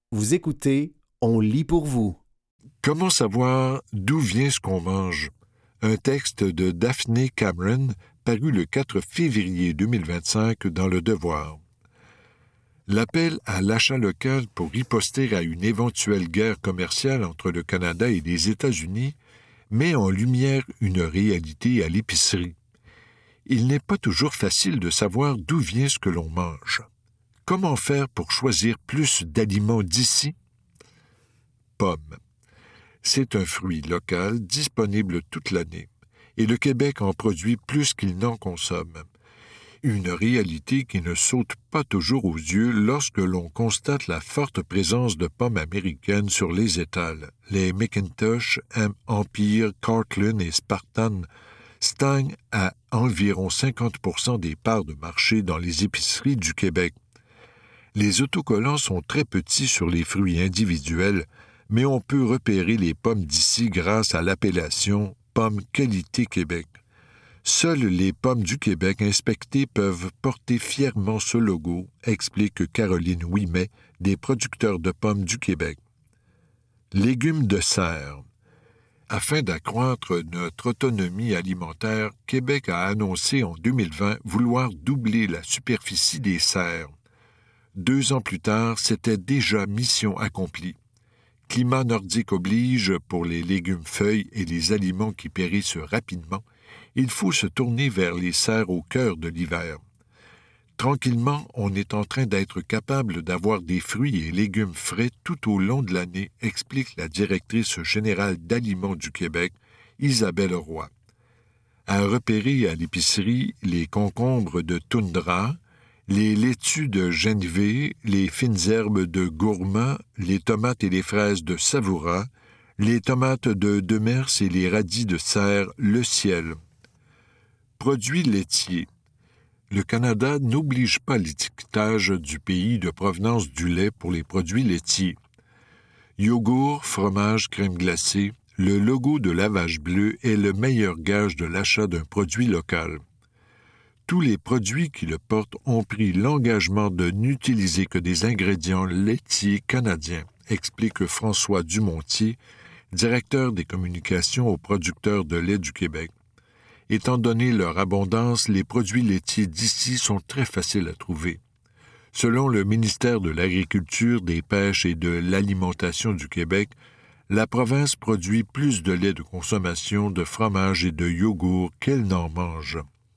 Vous écoutez, on lit pour vous. Comment savoir d'où vient ce qu'on mange? Un texte de Daphne Cameron, paru le 4 février 2025 dans Le Devoir. L'appel à l'achat local pour riposter à une éventuelle guerre commerciale entre le Canada et les États-Unis met en lumière une réalité à l'épicerie. Il n'est pas toujours facile de savoir d'où vient ce que l'on mange. Comment faire pour choisir plus d'aliments d'ici? Pomme. C'est un fruit local disponible toute l'année, et le Québec en produit plus qu'il n'en consomme. Une réalité qui ne saute pas toujours aux yeux lorsque l'on constate la forte présence de pommes américaines sur les étals. Les McIntosh, Empire, Cortland et Spartan stagnent à environ 50% des parts de marché dans les épiceries du Québec. Les autocollants sont très petits sur les fruits individuels, mais on peut repérer les pommes d'ici grâce à l'appellation « Pommes Qualité Québec ». Seules les pommes du Québec inspectées peuvent porter fièrement ce logo, explique Caroline Ouimet, des producteurs de pommes du Québec. Légumes de serre. Afin d'accroître notre autonomie alimentaire, Québec a annoncé en 2020 vouloir doubler la superficie des serres. 2 ans plus tard, c'était déjà mission accomplie. Climat nordique oblige pour les légumes feuilles et les aliments qui périssent rapidement, il faut se tourner vers les serres au cœur de l'hiver. Tranquillement, on est en train d'être capable d'avoir des fruits et légumes frais tout au long de l'année, explique la directrice générale d'Aliments du Québec, Isabelle Roy. À repérer à l'épicerie les concombres de toundra, les laitues de Geneviève, les fines herbes de Gourmand, les tomates et les fraises de Savoura, les tomates de Demers et les radis de serre Le Ciel. Produits laitiers. Le Canada n'oblige pas l'étiquetage du pays de provenance du lait pour les produits laitiers. Yogourt, fromage, crème glacée, le logo de lavage bleu est le meilleur gage de l'achat d'un produit local. Tous les produits qui le portent ont pris l'engagement de n'utiliser que des ingrédients laitiers canadiens, explique François Dumontier, directeur des communications aux producteurs de lait du Québec. Étant donné leur abondance, les produits laitiers d'ici sont très faciles à trouver. Selon le ministère de l'Agriculture, des Pêches et de l'Alimentation du Québec, la province produit plus de lait de consommation, de fromage et de yogourt qu'elle n'en mange.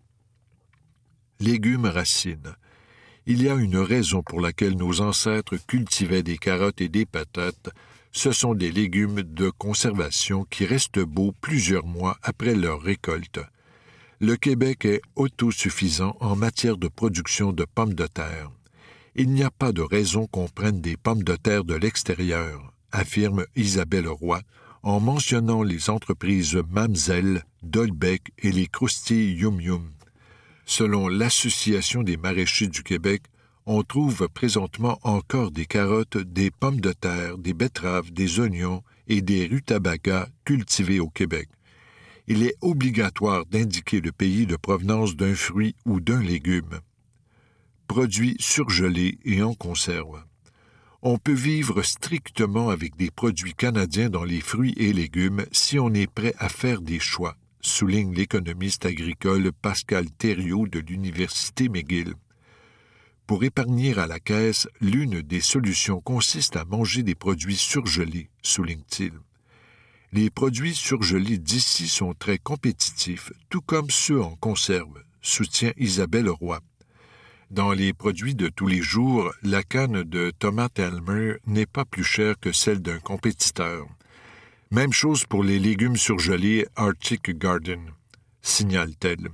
Légumes racines. Il y a une raison pour laquelle nos ancêtres cultivaient des carottes et des patates. Ce sont des légumes de conservation qui restent beaux plusieurs mois après leur récolte. Le Québec est autosuffisant en matière de production de pommes de terre. Il n'y a pas de raison qu'on prenne des pommes de terre de l'extérieur, affirme Isabelle Roy, en mentionnant les entreprises Mamzelle, Dolbec et les croustilles Yum Yum. Selon l'Association des maraîchers du Québec, on trouve présentement encore des carottes, des pommes de terre, des betteraves, des oignons et des rutabagas cultivés au Québec. Il est obligatoire d'indiquer le pays de provenance d'un fruit ou d'un légume. Produits surgelés et en conserve. On peut vivre strictement avec des produits canadiens dans les fruits et légumes si on est prêt à faire des choix, souligne l'économiste agricole Pascal Thériault de l'Université McGill. Pour épargner à la caisse, l'une des solutions consiste à manger des produits surgelés, souligne-t-il. Les produits surgelés d'ici sont très compétitifs, tout comme ceux en conserve, soutient Isabelle Roy. Dans les produits de tous les jours, la canne de tomate Elmer n'est pas plus chère que celle d'un compétiteur. Même chose pour les légumes surgelés Arctic Garden, signale-t-elle.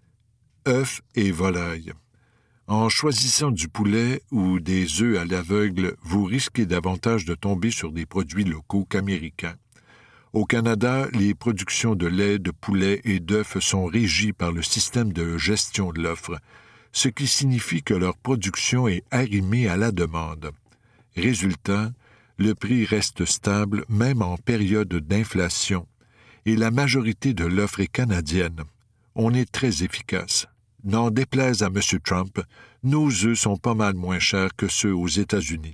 Œufs et volailles. En choisissant du poulet ou des œufs à l'aveugle, vous risquez davantage de tomber sur des produits locaux qu'américains. Au Canada, les productions de lait, de poulet et d'œufs sont régies par le système de gestion de l'offre, ce qui signifie que leur production est arrimée à la demande. Résultat, le prix reste stable même en période d'inflation, et la majorité de l'offre est canadienne. On est très efficace. N'en déplaise à M. Trump, nos œufs sont pas mal moins chers que ceux aux États-Unis.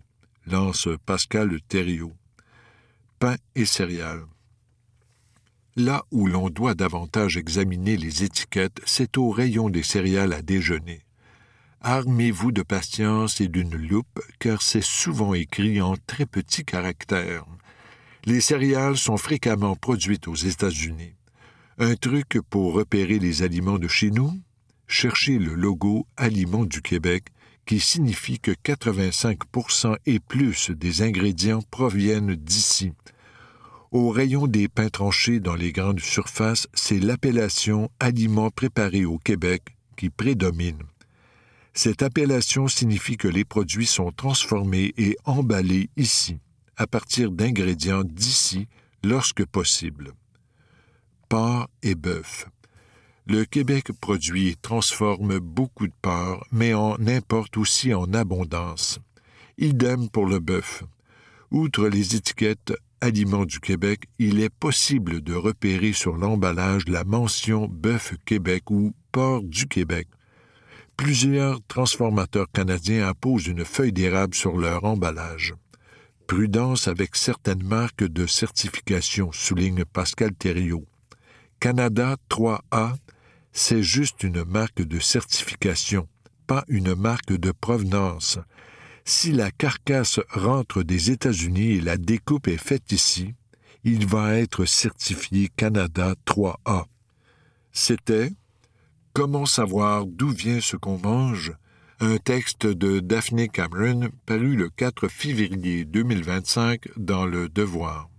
lance Pascal Thériault. Pain et céréales. Là où l'on doit davantage examiner les étiquettes, c'est au rayon des céréales à déjeuner. Armez-vous de patience et d'une loupe, car c'est souvent écrit en très petits caractères. Les céréales sont fréquemment produites aux États-Unis. Un truc pour repérer les aliments de chez nous? Cherchez le logo « Aliments du Québec » qui signifie que 85% et plus des ingrédients proviennent d'ici. Au rayon des pains tranchés dans les grandes surfaces, c'est l'appellation « Aliments préparés au Québec » qui prédomine. Cette appellation signifie que les produits sont transformés et emballés ici, à partir d'ingrédients d'ici, lorsque possible. Porc et bœuf. Le Québec produit et transforme beaucoup de porc, mais en importe aussi en abondance. Idem pour le bœuf. Outre les étiquettes « Aliments du Québec », il est possible de repérer sur l'emballage la mention « Bœuf Québec » ou « Porc du Québec ». Plusieurs transformateurs canadiens apposent une feuille d'érable sur leur emballage. Prudence avec certaines marques de certification, souligne Pascal Thériault. Canada 3A, c'est juste une marque de certification, pas une marque de provenance. Si la carcasse rentre des États-Unis et la découpe est faite ici, il va être certifié Canada 3A. C'était « Comment savoir d'où vient ce qu'on mange ?» un texte de Daphné Cameron paru le 4 février 2025 dans Le Devoir.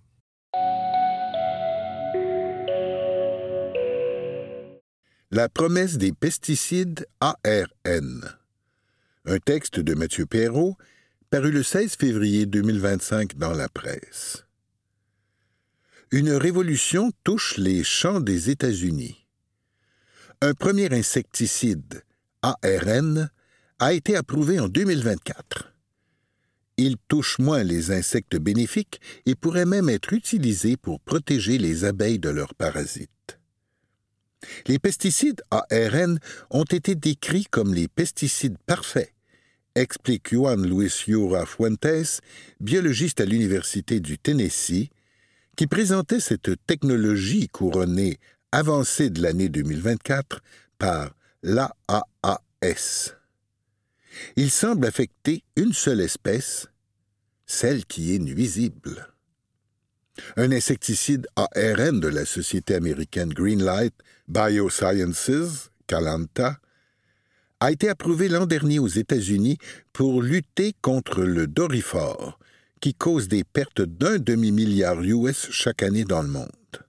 La promesse des pesticides ARN. Un texte de Mathieu Perrault, paru le 16 février 2025 dans la presse. Une révolution touche les champs des États-Unis. Un premier insecticide, ARN, a été approuvé en 2024. Il touche moins les insectes bénéfiques et pourrait même être utilisé pour protéger les abeilles de leurs parasites. Les pesticides ARN ont été décrits comme les pesticides parfaits, explique Juan Luis Jura Fuentes, biologiste à l'Université du Tennessee, qui présentait cette technologie couronnée avancée de l'année 2024 par l'AAAS. Il semble affecter une seule espèce, celle qui est nuisible. Un insecticide ARN de la société américaine Greenlight Biosciences, Calanta, a été approuvé l'an dernier aux États-Unis pour lutter contre le doryphore, qui cause des pertes d'1 demi-milliard US chaque année dans le monde.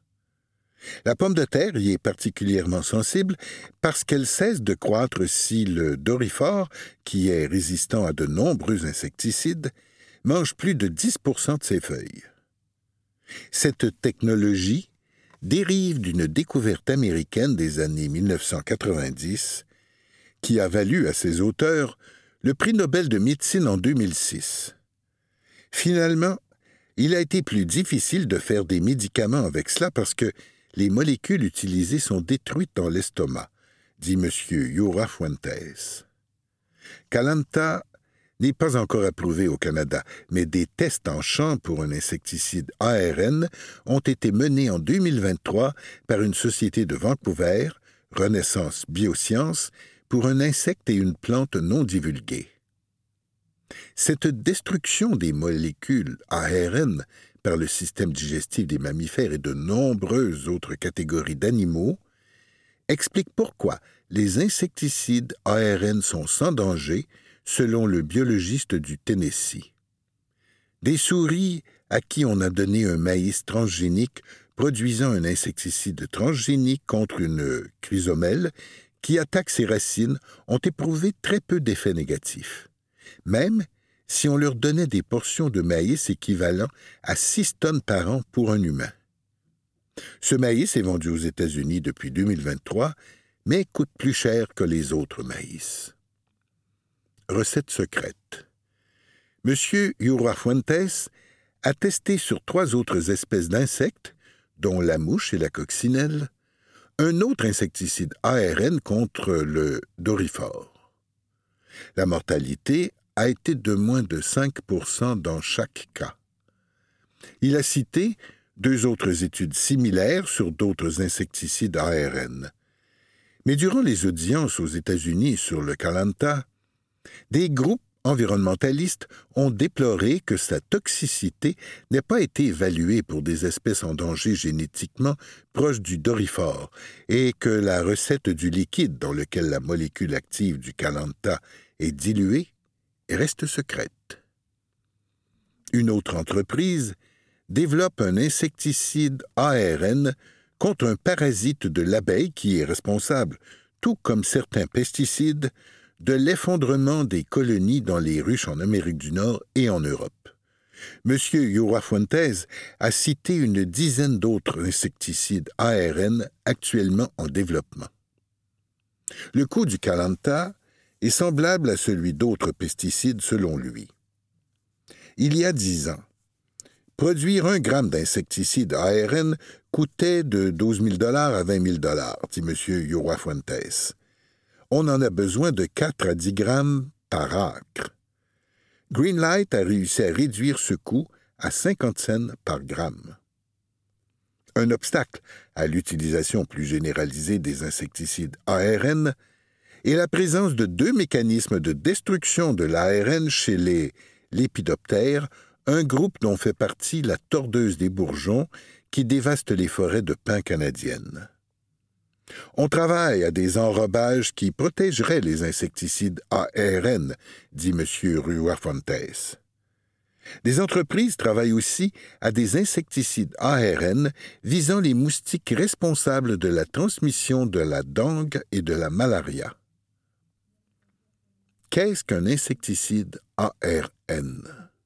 La pomme de terre y est particulièrement sensible parce qu'elle cesse de croître si le doryphore, qui est résistant à de nombreux insecticides, mange plus de 10% de ses feuilles. Cette technologie dérive d'une découverte américaine des années 1990 qui a valu à ses auteurs le prix Nobel de médecine en 2006. Finalement, il a été plus difficile de faire des médicaments avec cela parce que les molécules utilisées sont détruites dans l'estomac, dit M. Jura Fuentes. Calanta n'est pas encore approuvé au Canada, mais des tests en champ pour un insecticide ARN ont été menés en 2023 par une société de Vancouver, Renaissance Biosciences, pour un insecte et une plante non divulgués. Cette destruction des molécules ARN par le système digestif des mammifères et de nombreuses autres catégories d'animaux explique pourquoi les insecticides ARN sont sans danger, selon le biologiste du Tennessee. Des souris à qui on a donné un maïs transgénique produisant un insecticide transgénique contre une chrysomelle qui attaque ses racines ont éprouvé très peu d'effets négatifs. Même si on leur donnait des portions de maïs équivalent à 6 tonnes par an pour un humain. Ce maïs est vendu aux États-Unis depuis 2023, mais coûte plus cher que les autres maïs. Recette secrète. M. Jura Fuentes a testé sur 3 autres espèces d'insectes, dont la mouche et la coccinelle, un autre insecticide ARN contre le doryphore. La mortalité a été de moins de 5% dans chaque cas. Il a cité 2 autres études similaires sur d'autres insecticides ARN. Mais durant les audiences aux États-Unis sur le Calanta, des groupes environnementalistes ont déploré que sa toxicité n'ait pas été évaluée pour des espèces en danger génétiquement proches du doryphore et que la recette du liquide dans lequel la molécule active du Calanta est diluée reste secrète. Une autre entreprise développe un insecticide ARN contre un parasite de l'abeille qui est responsable, tout comme certains pesticides, de l'effondrement des colonies dans les ruches en Amérique du Nord et en Europe. M. Joafuentes a cité une dizaine d'autres insecticides ARN actuellement en développement. Le coût du Calanta est semblable à celui d'autres pesticides selon lui. Il y a 10 ans, produire 1 gramme d'insecticide ARN coûtait de 12 000 $ à 20 000 $, dit M. Joafuentes. On en a besoin de 4 à 10 grammes par acre. Greenlight a réussi à réduire ce coût à 50 cents par gramme. Un obstacle à l'utilisation plus généralisée des insecticides ARN est la présence de 2 mécanismes de destruction de l'ARN chez les lépidoptères, un groupe dont fait partie la tordeuse des bourgeons qui dévaste les forêts de pins canadiennes. On travaille à des enrobages qui protégeraient les insecticides ARN, dit M. Joafuentes. Des entreprises travaillent aussi à des insecticides ARN visant les moustiques responsables de la transmission de la dengue et de la malaria. Qu'est-ce qu'un insecticide ARN?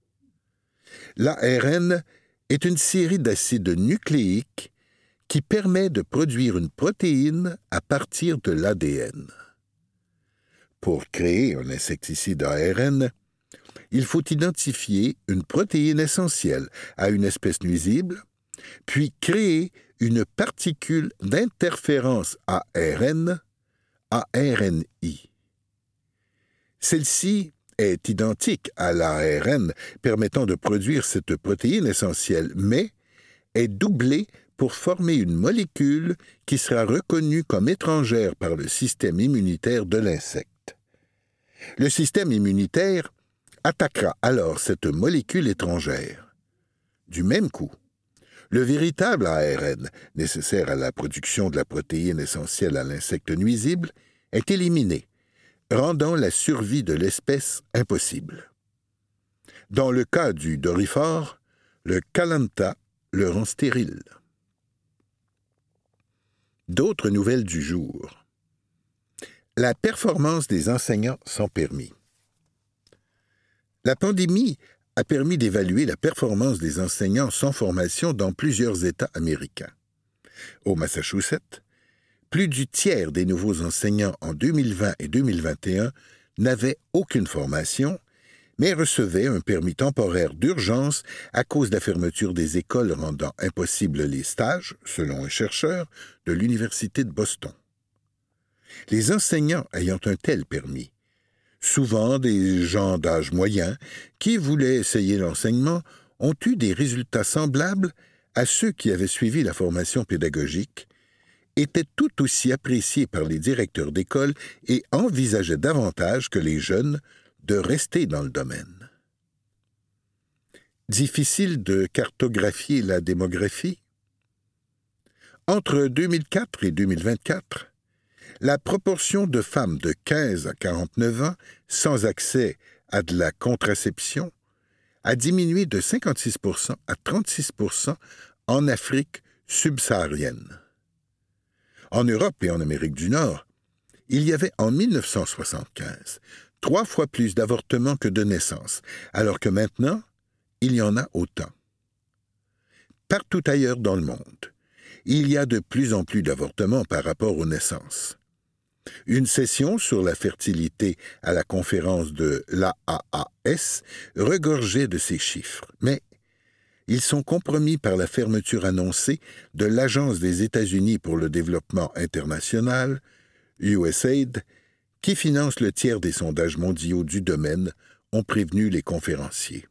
L'ARN est une série d'acides nucléiques qui permet de produire une protéine à partir de l'ADN. Pour créer un insecticide ARN, il faut identifier une protéine essentielle à une espèce nuisible, puis créer une particule d'interférence ARN, ARNI. Celle-ci est identique à l'ARN permettant de produire cette protéine essentielle, mais est doublée pour former une molécule qui sera reconnue comme étrangère par le système immunitaire de l'insecte. Le système immunitaire attaquera alors cette molécule étrangère. Du même coup, le véritable ARN, nécessaire à la production de la protéine essentielle à l'insecte nuisible, est éliminé, rendant la survie de l'espèce impossible. Dans le cas du doryphore, le Calanta le rend stérile. D'autres nouvelles du jour. La performance des enseignants sans permis. La pandémie a permis d'évaluer la performance des enseignants sans formation dans plusieurs États américains. Au Massachusetts, plus du tiers des nouveaux enseignants en 2020 et 2021 n'avaient aucune formation, mais recevaient un permis temporaire d'urgence à cause de la fermeture des écoles rendant impossibles les stages, selon un chercheur de l'Université de Boston. Les enseignants ayant un tel permis, souvent des gens d'âge moyen qui voulaient essayer l'enseignement, ont eu des résultats semblables à ceux qui avaient suivi la formation pédagogique, étaient tout aussi appréciés par les directeurs d'école et envisageaient davantage que les jeunes de rester dans le domaine. Difficile de cartographier la démographie? Entre 2004 et 2024, la proportion de femmes de 15 à 49 ans sans accès à de la contraception a diminué de 56% à 36% en Afrique subsaharienne. En Europe et en Amérique du Nord, il y avait en 1975 3 fois plus d'avortements que de naissances, alors que maintenant, il y en a autant. Partout ailleurs dans le monde, il y a de plus en plus d'avortements par rapport aux naissances. Une session sur la fertilité à la conférence de l'AAAS regorgeait de ces chiffres, mais ils sont compromis par la fermeture annoncée de l'Agence des États-Unis pour le développement international, USAID, qui finance le tiers des sondages mondiaux du domaine ont prévenu les conférenciers.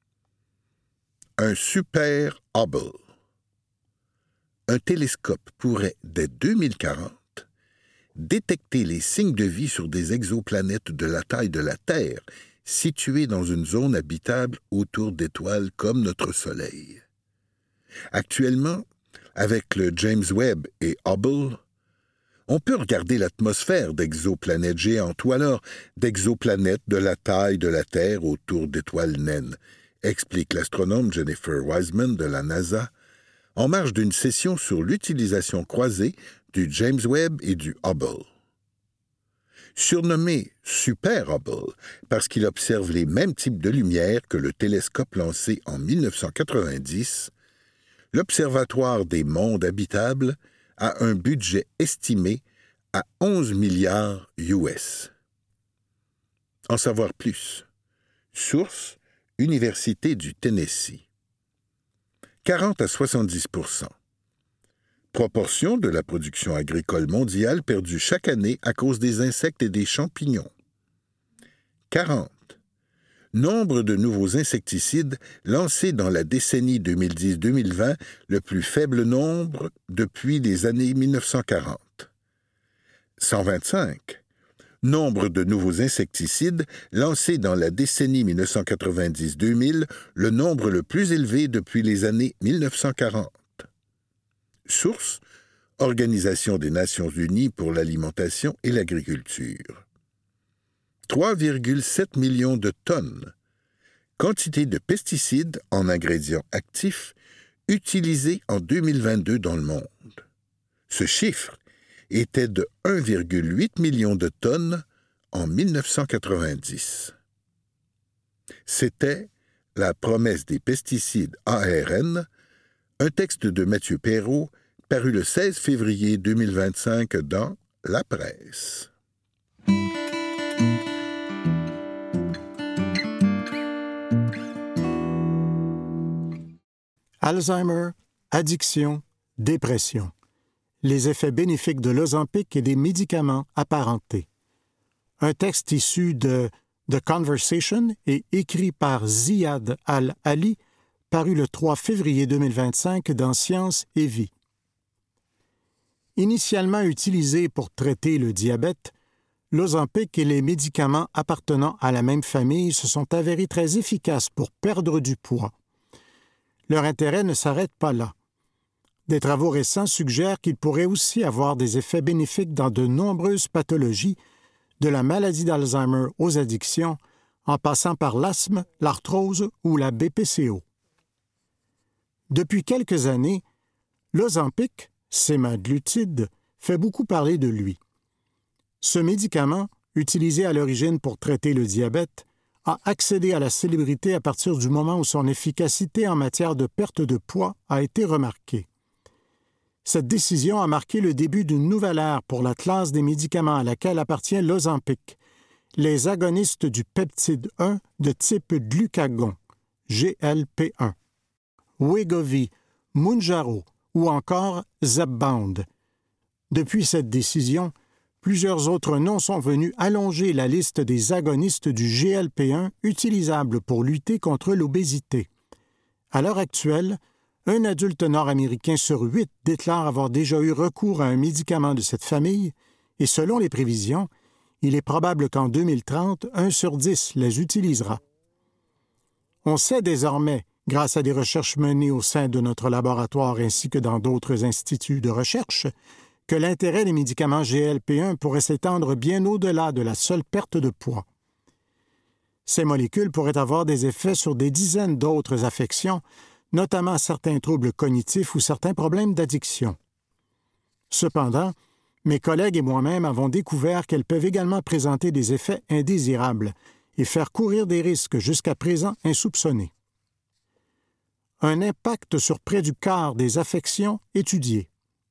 Un super Hubble. Un télescope pourrait, dès 2040, détecter les signes de vie sur des exoplanètes de la taille de la Terre, situées dans une zone habitable autour d'étoiles comme notre Soleil. Actuellement, avec le James Webb et Hubble, on peut regarder l'atmosphère d'exoplanètes géantes ou alors d'exoplanètes de la taille de la Terre autour d'étoiles naines, explique l'astronome Jennifer Wiseman de la NASA, en marge d'une session sur l'utilisation croisée du James Webb et du Hubble. Surnommé Super Hubble parce qu'il observe les mêmes types de lumière que le télescope lancé en 1990, l'Observatoire des mondes habitables a un budget estimé à 11 milliards US. En savoir plus. Source, Université du Tennessee. 40 à 70%. Proportion de la production agricole mondiale perdue chaque année à cause des insectes et des champignons. 40. Nombre de nouveaux insecticides lancés dans la décennie 2010-2020, le plus faible nombre depuis les années 1940. 125. Nombre de nouveaux insecticides lancés dans la décennie 1990-2000, le nombre le plus élevé depuis les années 1940. Source, Organisation des Nations Unies pour l'alimentation et l'agriculture. 3,7 millions de tonnes. Quantité de pesticides en ingrédients actifs utilisés en 2022 dans le monde. Ce chiffre était de 1,8 million de tonnes en 1990. C'était La promesse des pesticides ARN, un texte de Mathieu Perrault, paru le 16 février 2025 dans La Presse. Alzheimer, addiction, dépression. Les effets bénéfiques de l'Ozempic et des médicaments apparentés. Un texte issu de The Conversation et écrit par Ziad Al-Ali, paru le 3 février 2025 dans Science et Vie. Initialement utilisé pour traiter le diabète, l'Ozempic et les médicaments appartenant à la même famille se sont avérés très efficaces pour perdre du poids. Leur intérêt ne s'arrête pas là. Des travaux récents suggèrent qu'ils pourraient aussi avoir des effets bénéfiques dans de nombreuses pathologies, de la maladie d'Alzheimer aux addictions, en passant par l'asthme, l'arthrose ou la BPCO. Depuis quelques années, l'Ozempic, sémaglutide, fait beaucoup parler de lui. Ce médicament, utilisé à l'origine pour traiter le diabète, a accédé à la célébrité à partir du moment où son efficacité en matière de perte de poids a été remarquée. Cette décision a marqué le début d'une nouvelle ère pour la classe des médicaments à laquelle appartient l'Ozempic, les agonistes du peptide 1 de type glucagon, GLP-1, Wegovy, Mounjaro ou encore Zepbound. Depuis cette décision, plusieurs autres noms sont venus allonger la liste des agonistes du GLP-1 utilisables pour lutter contre l'obésité. À l'heure actuelle, un adulte nord-américain sur 8 déclare avoir déjà eu recours à un médicament de cette famille et selon les prévisions, il est probable qu'en 2030, 1 sur 10 les utilisera. On sait désormais, grâce à des recherches menées au sein de notre laboratoire ainsi que dans d'autres instituts de recherche, que l'intérêt des médicaments GLP-1 pourrait s'étendre bien au-delà de la seule perte de poids. Ces molécules pourraient avoir des effets sur des dizaines d'autres affections, notamment certains troubles cognitifs ou certains problèmes d'addiction. Cependant, mes collègues et moi-même avons découvert qu'elles peuvent également présenter des effets indésirables et faire courir des risques jusqu'à présent insoupçonnés. Un impact sur près du quart des affections étudiées.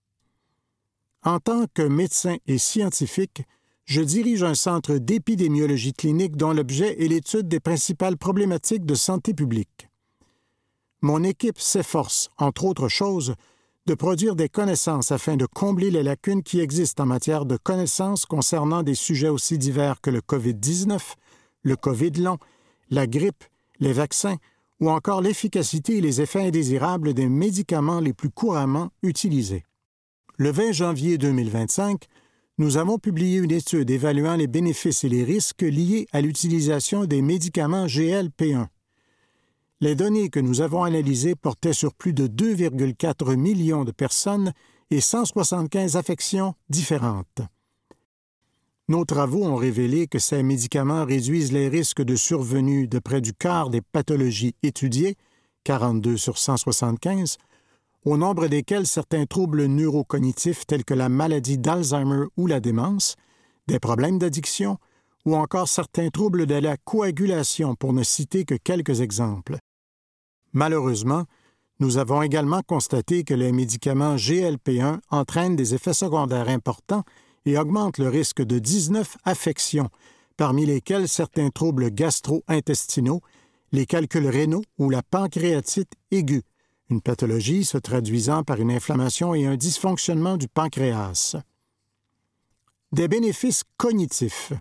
En tant que médecin et scientifique, je dirige un centre d'épidémiologie clinique dont l'objet est l'étude des principales problématiques de santé publique. Mon équipe s'efforce, entre autres choses, de produire des connaissances afin de combler les lacunes qui existent en matière de connaissances concernant des sujets aussi divers que le COVID-19, le COVID long, la grippe, les vaccins ou encore l'efficacité et les effets indésirables des médicaments les plus couramment utilisés. Le 20 janvier 2025, nous avons publié une étude évaluant les bénéfices et les risques liés à l'utilisation des médicaments GLP-1. Les données que nous avons analysées portaient sur plus de 2,4 millions de personnes et 175 affections différentes. Nos travaux ont révélé que ces médicaments réduisent les risques de survenue de près du quart des pathologies étudiées, 42 sur 175, au nombre desquels certains troubles neurocognitifs tels que la maladie d'Alzheimer ou la démence, des problèmes d'addiction ou encore certains troubles de la coagulation, pour ne citer que quelques exemples. Malheureusement, nous avons également constaté que les médicaments GLP-1 entraînent des effets secondaires importants et augmentent le risque de 19 affections, parmi lesquelles certains troubles gastro-intestinaux, les calculs rénaux ou la pancréatite aiguë, une pathologie se traduisant par une inflammation et un dysfonctionnement du pancréas. Des bénéfices cognitifs.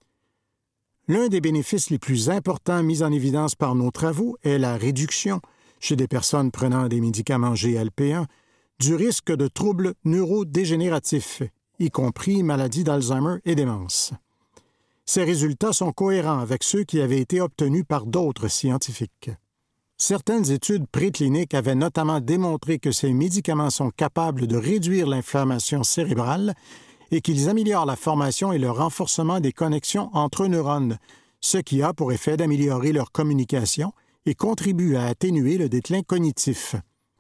L'un des bénéfices les plus importants mis en évidence par nos travaux est la réduction, chez des personnes prenant des médicaments GLP-1, du risque de troubles neurodégénératifs, y compris maladie d'Alzheimer et démence. Ces résultats sont cohérents avec ceux qui avaient été obtenus par d'autres scientifiques. Certaines études précliniques avaient notamment démontré que ces médicaments sont capables de réduire l'inflammation cérébrale et qu'ils améliorent la formation et le renforcement des connexions entre neurones, ce qui a pour effet d'améliorer leur communication et contribue à atténuer le déclin cognitif.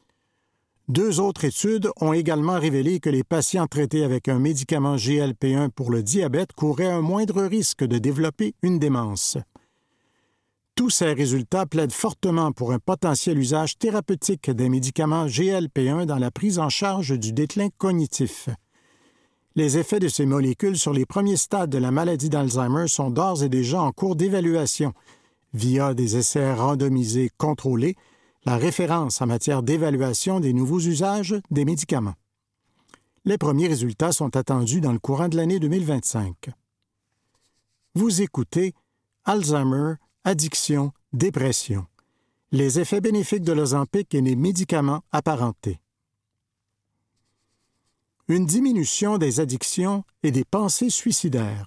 2 autres études ont également révélé que les patients traités avec un médicament GLP-1 pour le diabète couraient un moindre risque de développer une démence. Tous ces résultats plaident fortement pour un potentiel usage thérapeutique des médicaments GLP-1 dans la prise en charge du déclin cognitif. Les effets de ces molécules sur les premiers stades de la maladie d'Alzheimer sont d'ores et déjà en cours d'évaluation, via des essais randomisés contrôlés, la référence en matière d'évaluation des nouveaux usages des médicaments. Les premiers résultats sont attendus dans le courant de l'année 2025. Vous écoutez Alzheimer, addiction, dépression. Les effets bénéfiques de l'Ozempic et les médicaments apparentés. Une diminution des addictions et des pensées suicidaires.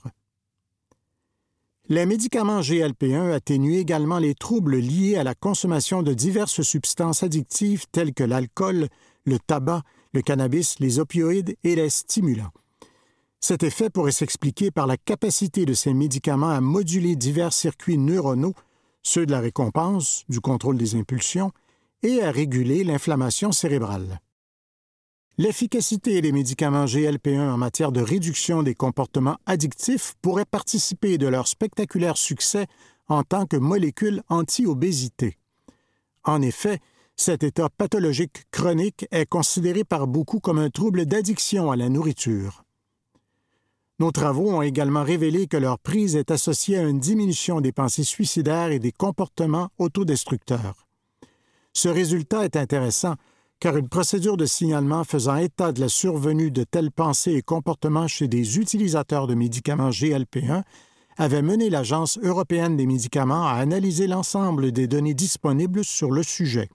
Les médicaments GLP-1 atténuent également les troubles liés à la consommation de diverses substances addictives telles que l'alcool, le tabac, le cannabis, les opioïdes et les stimulants. Cet effet pourrait s'expliquer par la capacité de ces médicaments à moduler divers circuits neuronaux, ceux de la récompense, du contrôle des impulsions, et à réguler l'inflammation cérébrale. L'efficacité des médicaments GLP-1 en matière de réduction des comportements addictifs pourrait participer de leur spectaculaire succès en tant que molécule anti-obésité. En effet, cet état pathologique chronique est considéré par beaucoup comme un trouble d'addiction à la nourriture. Nos travaux ont également révélé que leur prise est associée à une diminution des pensées suicidaires et des comportements autodestructeurs. Ce résultat est intéressant car une procédure de signalement faisant état de la survenue de telles pensées et comportements chez des utilisateurs de médicaments GLP-1 avait mené l'Agence européenne des médicaments à analyser l'ensemble des données disponibles sur le sujet.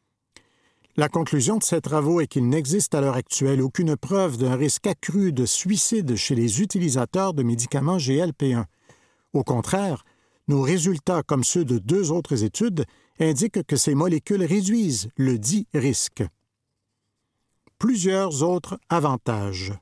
La conclusion de ces travaux est qu'il n'existe à l'heure actuelle aucune preuve d'un risque accru de suicide chez les utilisateurs de médicaments GLP-1. Au contraire, nos résultats, comme ceux de 2 autres études, indiquent que ces molécules réduisent le dit risque. Plusieurs autres avantages.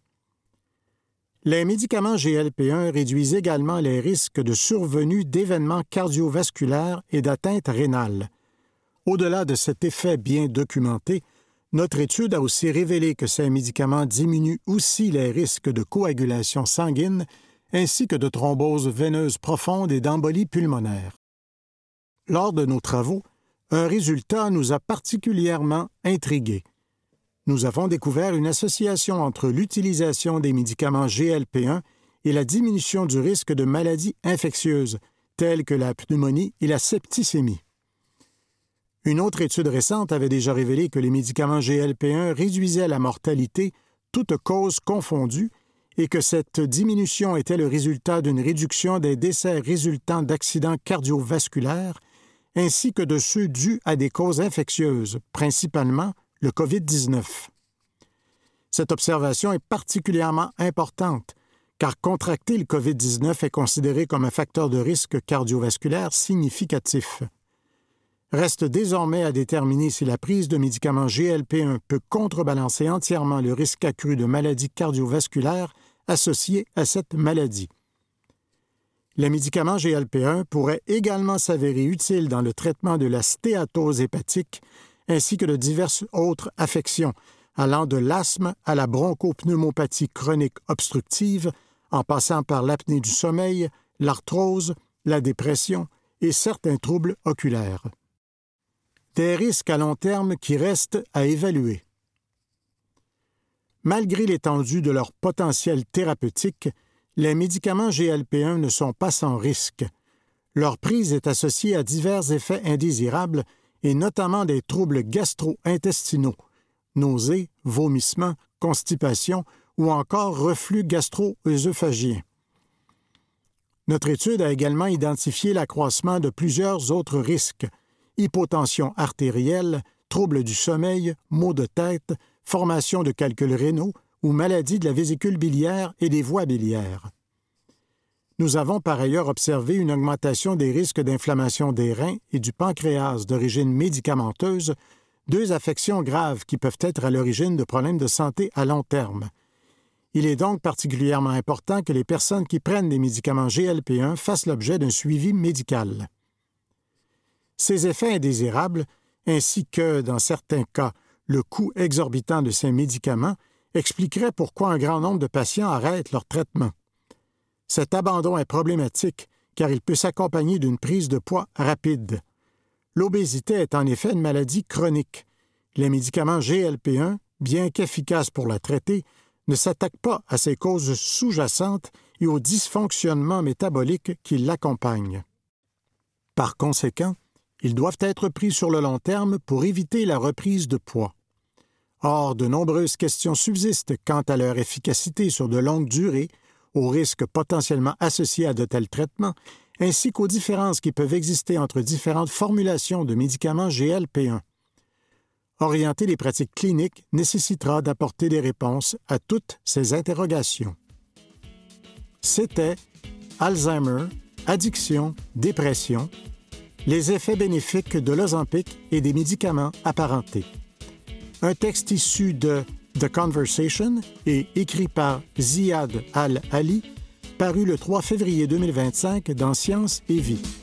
Les médicaments GLP-1 réduisent également les risques de survenue d'événements cardiovasculaires et d'atteintes rénales. Au-delà de cet effet bien documenté, notre étude a aussi révélé que ces médicaments diminuent aussi les risques de coagulation sanguine ainsi que de thrombose veineuse profonde et d'embolie pulmonaire. Lors de nos travaux, un résultat nous a particulièrement intrigués. Nous avons découvert une association entre l'utilisation des médicaments GLP-1 et la diminution du risque de maladies infectieuses, telles que la pneumonie et la septicémie. Une autre étude récente avait déjà révélé que les médicaments GLP-1 réduisaient la mortalité, toutes causes confondues, et que cette diminution était le résultat d'une réduction des décès résultant d'accidents cardiovasculaires ainsi que de ceux dus à des causes infectieuses, principalement le COVID-19. Cette observation est particulièrement importante car contracter le COVID-19 est considéré comme un facteur de risque cardiovasculaire significatif. Reste désormais à déterminer si la prise de médicaments GLP-1 peut contrebalancer entièrement le risque accru de maladies cardiovasculaires associées à cette maladie. Les médicaments GLP-1 pourraient également s'avérer utiles dans le traitement de la stéatose hépatique ainsi que de diverses autres affections, allant de l'asthme à la bronchopneumopathie chronique obstructive, en passant par l'apnée du sommeil, l'arthrose, la dépression et certains troubles oculaires. Des risques à long terme qui restent à évaluer. Malgré l'étendue de leur potentiel thérapeutique, les médicaments GLP-1 ne sont pas sans risque. Leur prise est associée à divers effets indésirables et notamment des troubles gastro-intestinaux, nausées, vomissements, constipation ou encore reflux gastro-œsophagien. Notre étude a également identifié l'accroissement de plusieurs autres risques: hypotension artérielle, troubles du sommeil, maux de tête, formation de calculs rénaux ou maladie de la vésicule biliaire et des voies biliaires. Nous avons par ailleurs observé une augmentation des risques d'inflammation des reins et du pancréas d'origine médicamenteuse, deux affections graves qui peuvent être à l'origine de problèmes de santé à long terme. Il est donc particulièrement important que les personnes qui prennent des médicaments GLP-1 fassent l'objet d'un suivi médical. Ces effets indésirables, ainsi que, dans certains cas, le coût exorbitant de ces médicaments, expliqueraient pourquoi un grand nombre de patients arrêtent leur traitement. Cet abandon est problématique car il peut s'accompagner d'une prise de poids rapide. L'obésité est en effet une maladie chronique. Les médicaments GLP-1, bien qu'efficaces pour la traiter, ne s'attaquent pas à ses causes sous-jacentes et aux dysfonctionnements métaboliques qui l'accompagnent. Par conséquent, ils doivent être pris sur le long terme pour éviter la reprise de poids. Or, de nombreuses questions subsistent quant à leur efficacité sur de longues durées, aux risques potentiellement associés à de tels traitements, ainsi qu'aux différences qui peuvent exister entre différentes formulations de médicaments GLP-1. Orienter les pratiques cliniques nécessitera d'apporter des réponses à toutes ces interrogations. C'était Alzheimer, addiction, dépression, les effets bénéfiques de l'Ozempic et des médicaments apparentés. Un texte issu de The Conversation et écrit par Ziad Al-Ali, paru le 3 février 2025 dans Science et Vie.